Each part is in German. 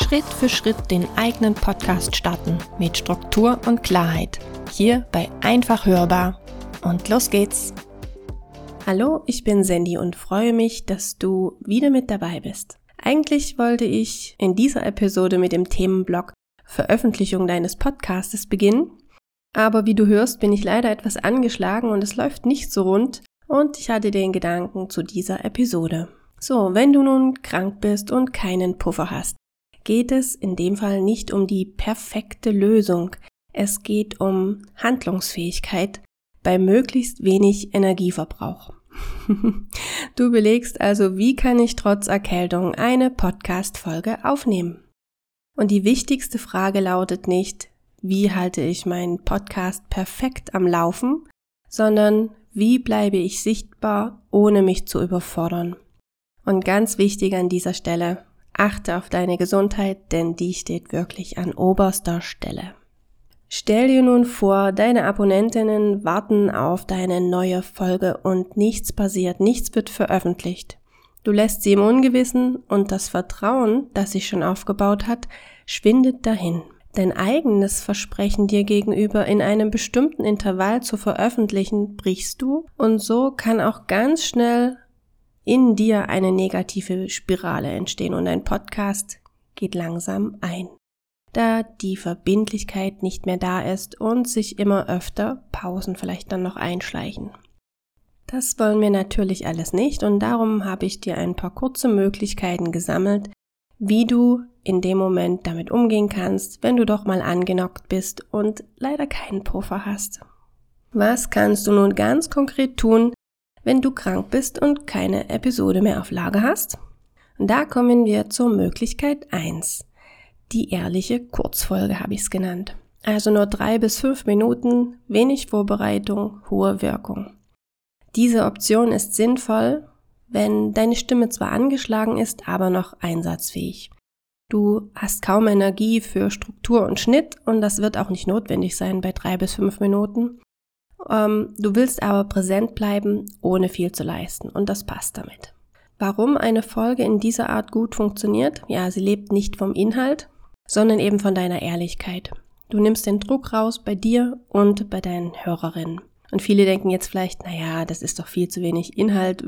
Schritt für Schritt den eigenen Podcast starten mit Struktur und Klarheit. Hier bei Einfach Hörbar. Und los geht's! Hallo, ich bin Sandy und freue mich, dass du wieder mit dabei bist. Eigentlich wollte ich in dieser Episode mit dem Themenblock Veröffentlichung deines Podcastes beginnen, aber wie du hörst, bin ich leider etwas angeschlagen und es läuft nicht so rund und ich hatte den Gedanken zu dieser Episode. So, wenn du nun krank bist und keinen Puffer hast, geht es in dem Fall nicht um die perfekte Lösung. Es geht um Handlungsfähigkeit bei möglichst wenig Energieverbrauch. Du überlegst also, wie kann ich trotz Erkältung eine Podcast-Folge aufnehmen? Und die wichtigste Frage lautet nicht, wie halte ich meinen Podcast perfekt am Laufen, sondern wie bleibe ich sichtbar, ohne mich zu überfordern? Und ganz wichtig an dieser Stelle, achte auf deine Gesundheit, denn die steht wirklich an oberster Stelle. Stell dir nun vor, deine Abonnentinnen warten auf deine neue Folge und nichts passiert, nichts wird veröffentlicht. Du lässt sie im Ungewissen und das Vertrauen, das sich schon aufgebaut hat, schwindet dahin. Dein eigenes Versprechen dir gegenüber in einem bestimmten Intervall zu veröffentlichen, brichst du und so kann auch ganz schnell in dir eine negative Spirale entstehen und dein Podcast geht langsam ein, da die Verbindlichkeit nicht mehr da ist und sich immer öfter Pausen vielleicht dann noch einschleichen. Das wollen wir natürlich alles nicht und darum habe ich dir ein paar kurze Möglichkeiten gesammelt, wie du in dem Moment damit umgehen kannst, wenn du doch mal angenockt bist und leider keinen Puffer hast. Was kannst du nun ganz konkret tun, wenn du krank bist und keine Episode mehr auf Lager hast? Und da kommen wir zur Möglichkeit 1. Die ehrliche Kurzfolge habe ich es genannt. Also nur 3 bis 5 Minuten, wenig Vorbereitung, hohe Wirkung. Diese Option ist sinnvoll, wenn deine Stimme zwar angeschlagen ist, aber noch einsatzfähig. Du hast kaum Energie für Struktur und Schnitt und das wird auch nicht notwendig sein bei 3 bis 5 Minuten. Du willst aber präsent bleiben, ohne viel zu leisten und das passt damit. Warum eine Folge in dieser Art gut funktioniert? Ja, sie lebt nicht vom Inhalt, sondern eben von deiner Ehrlichkeit. Du nimmst den Druck raus bei dir und bei deinen Hörerinnen. Und viele denken jetzt vielleicht, naja, das ist doch viel zu wenig Inhalt.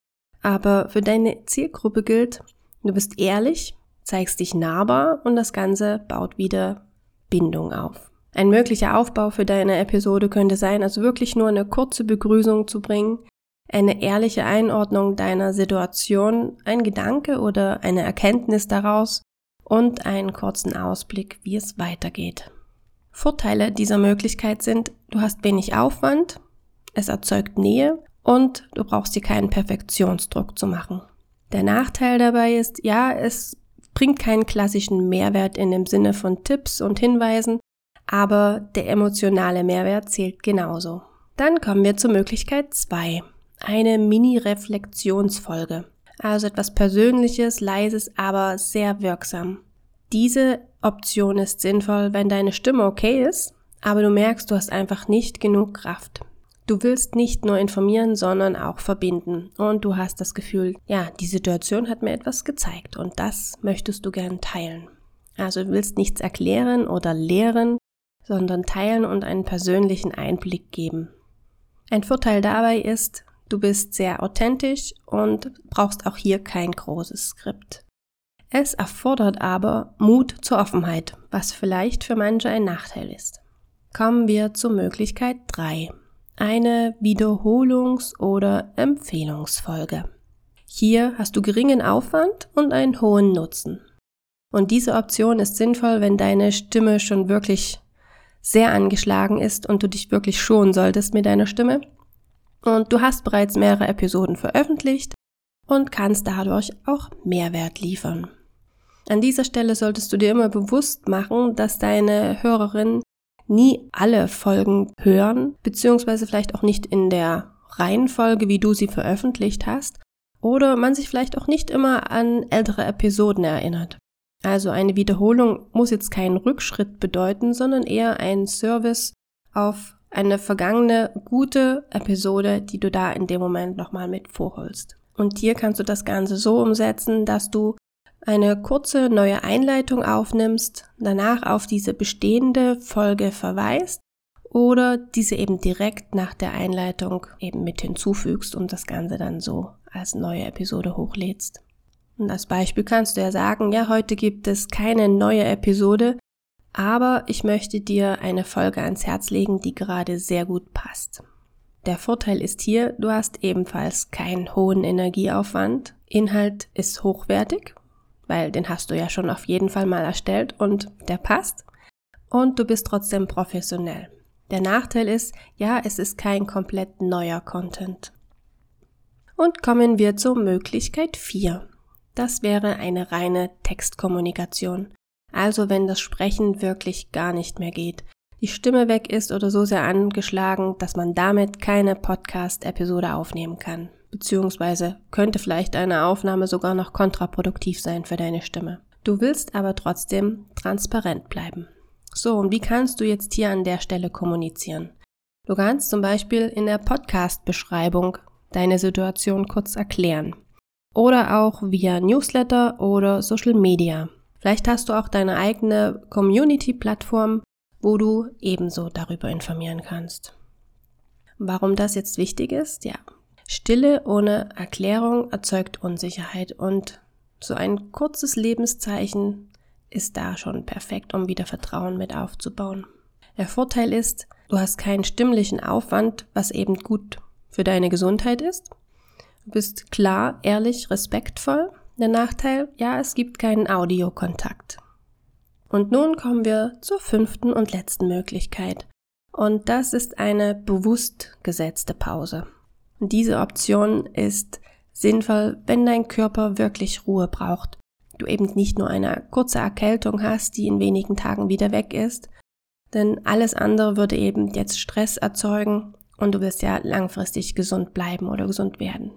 Aber für deine Zielgruppe gilt, du bist ehrlich, zeigst dich nahbar und das Ganze baut wieder Bindung auf. Ein möglicher Aufbau für deine Episode könnte sein, also wirklich nur eine kurze Begrüßung zu bringen, eine ehrliche Einordnung deiner Situation, ein Gedanke oder eine Erkenntnis daraus und einen kurzen Ausblick, wie es weitergeht. Vorteile dieser Möglichkeit sind, du hast wenig Aufwand, es erzeugt Nähe und du brauchst dir keinen Perfektionsdruck zu machen. Der Nachteil dabei ist, ja, es bringt keinen klassischen Mehrwert in dem Sinne von Tipps und Hinweisen, aber der emotionale Mehrwert zählt genauso. Dann kommen wir zur Möglichkeit 2, eine Mini-Reflexionsfolge. Also etwas Persönliches, Leises, aber sehr wirksam. Diese Option ist sinnvoll, wenn deine Stimme okay ist, aber du merkst, du hast einfach nicht genug Kraft. Du willst nicht nur informieren, sondern auch verbinden und du hast das Gefühl, ja, die Situation hat mir etwas gezeigt und das möchtest du gern teilen. Also du willst nichts erklären oder lehren, sondern teilen und einen persönlichen Einblick geben. Ein Vorteil dabei ist, du bist sehr authentisch und brauchst auch hier kein großes Skript. Es erfordert aber Mut zur Offenheit, was vielleicht für manche ein Nachteil ist. Kommen wir zur Möglichkeit 3, eine Wiederholungs- oder Empfehlungsfolge. Hier hast du geringen Aufwand und einen hohen Nutzen. Und diese Option ist sinnvoll, wenn deine Stimme schon wirklich sehr angeschlagen ist und du dich wirklich schonen solltest mit deiner Stimme. Und du hast bereits mehrere Episoden veröffentlicht und kannst dadurch auch Mehrwert liefern. An dieser Stelle solltest du dir immer bewusst machen, dass deine Hörerinnen nie alle Folgen hören, beziehungsweise vielleicht auch nicht in der Reihenfolge, wie du sie veröffentlicht hast, oder man sich vielleicht auch nicht immer an ältere Episoden erinnert. Also eine Wiederholung muss jetzt keinen Rückschritt bedeuten, sondern eher ein Service auf eine vergangene gute Episode, die du da in dem Moment nochmal mit vorholst. Und hier kannst du das Ganze so umsetzen, dass du eine kurze neue Einleitung aufnimmst, danach auf diese bestehende Folge verweist oder diese eben direkt nach der Einleitung eben mit hinzufügst und das Ganze dann so als neue Episode hochlädst. Und als Beispiel kannst du ja sagen, ja, heute gibt es keine neue Episode, aber ich möchte dir eine Folge ans Herz legen, die gerade sehr gut passt. Der Vorteil ist hier, du hast ebenfalls keinen hohen Energieaufwand. Inhalt ist hochwertig, weil den hast du ja schon auf jeden Fall mal erstellt und der passt. Und du bist trotzdem professionell. Der Nachteil ist, ja, es ist kein komplett neuer Content. Und kommen wir zur Möglichkeit 4. Das wäre eine reine Textkommunikation. Also wenn das Sprechen wirklich gar nicht mehr geht, die Stimme weg ist oder so sehr angeschlagen, dass man damit keine Podcast-Episode aufnehmen kann. Beziehungsweise könnte vielleicht eine Aufnahme sogar noch kontraproduktiv sein für deine Stimme. Du willst aber trotzdem transparent bleiben. So, und wie kannst du jetzt hier an der Stelle kommunizieren? Du kannst zum Beispiel in der Podcast-Beschreibung deine Situation kurz erklären. Oder auch via Newsletter oder Social Media. Vielleicht hast du auch deine eigene Community-Plattform, wo du ebenso darüber informieren kannst. Warum das jetzt wichtig ist? Ja, Stille ohne Erklärung erzeugt Unsicherheit und so ein kurzes Lebenszeichen ist da schon perfekt, um wieder Vertrauen mit aufzubauen. Der Vorteil ist, du hast keinen stimmlichen Aufwand, was eben gut für deine Gesundheit ist. Du bist klar, ehrlich, respektvoll. Der Nachteil, ja, es gibt keinen Audiokontakt. Und nun kommen wir zur 5. und letzten Möglichkeit. Und das ist eine bewusst gesetzte Pause. Und diese Option ist sinnvoll, wenn dein Körper wirklich Ruhe braucht. Du eben nicht nur eine kurze Erkältung hast, die in wenigen Tagen wieder weg ist. Denn alles andere würde eben jetzt Stress erzeugen und du willst ja langfristig gesund bleiben oder gesund werden.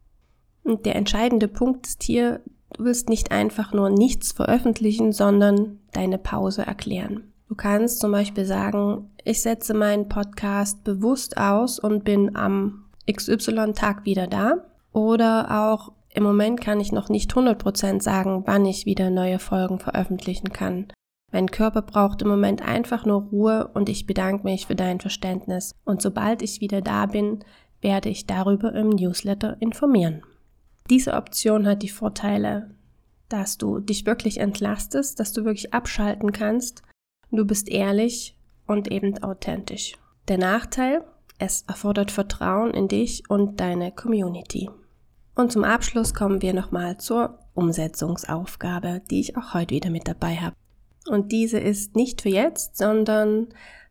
Und der entscheidende Punkt ist hier, du willst nicht einfach nur nichts veröffentlichen, sondern deine Pause erklären. Du kannst zum Beispiel sagen, ich setze meinen Podcast bewusst aus und bin am XY-Tag wieder da. Oder auch, im Moment kann ich noch nicht 100% sagen, wann ich wieder neue Folgen veröffentlichen kann. Mein Körper braucht im Moment einfach nur Ruhe und ich bedanke mich für dein Verständnis. Und sobald ich wieder da bin, werde ich darüber im Newsletter informieren. Diese Option hat die Vorteile, dass du dich wirklich entlastest, dass du wirklich abschalten kannst. Du bist ehrlich und eben authentisch. Der Nachteil, es erfordert Vertrauen in dich und deine Community. Und zum Abschluss kommen wir nochmal zur Umsetzungsaufgabe, die ich auch heute wieder mit dabei habe. Und diese ist nicht für jetzt, sondern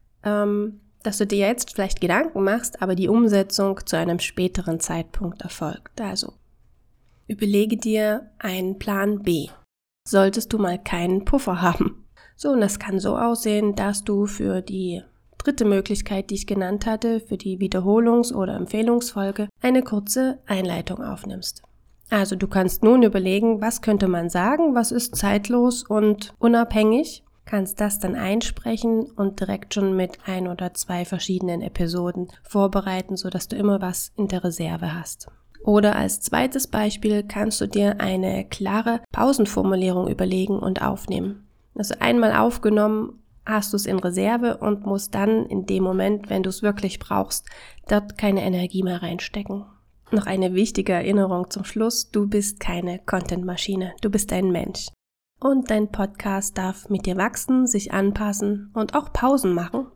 dass du dir jetzt vielleicht Gedanken machst, aber die Umsetzung zu einem späteren Zeitpunkt erfolgt. Also überlege dir einen Plan B. Solltest du mal keinen Puffer haben. So, und das kann so aussehen, dass du für die 3. Möglichkeit, die ich genannt hatte, für die Wiederholungs- oder Empfehlungsfolge, eine kurze Einleitung aufnimmst. Also du kannst nun überlegen, was könnte man sagen, was ist zeitlos und unabhängig, kannst das dann einsprechen und direkt schon mit 1 oder 2 verschiedenen Episoden vorbereiten, sodass du immer was in der Reserve hast. Oder als zweites Beispiel kannst du dir eine klare Pausenformulierung überlegen und aufnehmen. Also einmal aufgenommen, hast du es in Reserve und musst dann in dem Moment, wenn du es wirklich brauchst, dort keine Energie mehr reinstecken. Noch eine wichtige Erinnerung zum Schluss, du bist keine Content-Maschine, du bist ein Mensch. Und dein Podcast darf mit dir wachsen, sich anpassen und auch Pausen machen.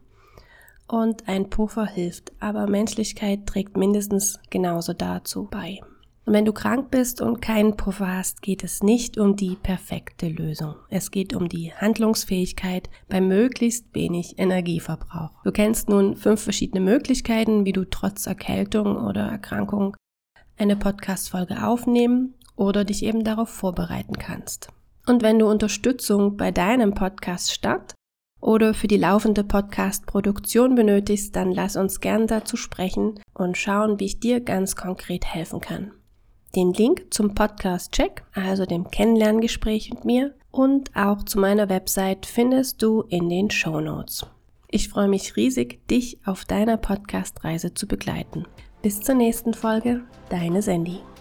Und ein Puffer hilft, aber Menschlichkeit trägt mindestens genauso dazu bei. Und wenn du krank bist und keinen Puffer hast, geht es nicht um die perfekte Lösung. Es geht um die Handlungsfähigkeit bei möglichst wenig Energieverbrauch. Du kennst nun 5 verschiedene Möglichkeiten, wie du trotz Erkältung oder Erkrankung eine Podcast-Folge aufnehmen oder dich eben darauf vorbereiten kannst. Und wenn du Unterstützung bei deinem Podcast-Start oder für die laufende Podcast-Produktion benötigst, dann lass uns gern dazu sprechen und schauen, wie ich dir ganz konkret helfen kann. Den Link zum Podcast-Check, also dem Kennenlerngespräch mit mir und auch zu meiner Website findest du in den Shownotes. Ich freue mich riesig, dich auf deiner Podcast-Reise zu begleiten. Bis zur nächsten Folge, deine Sandy.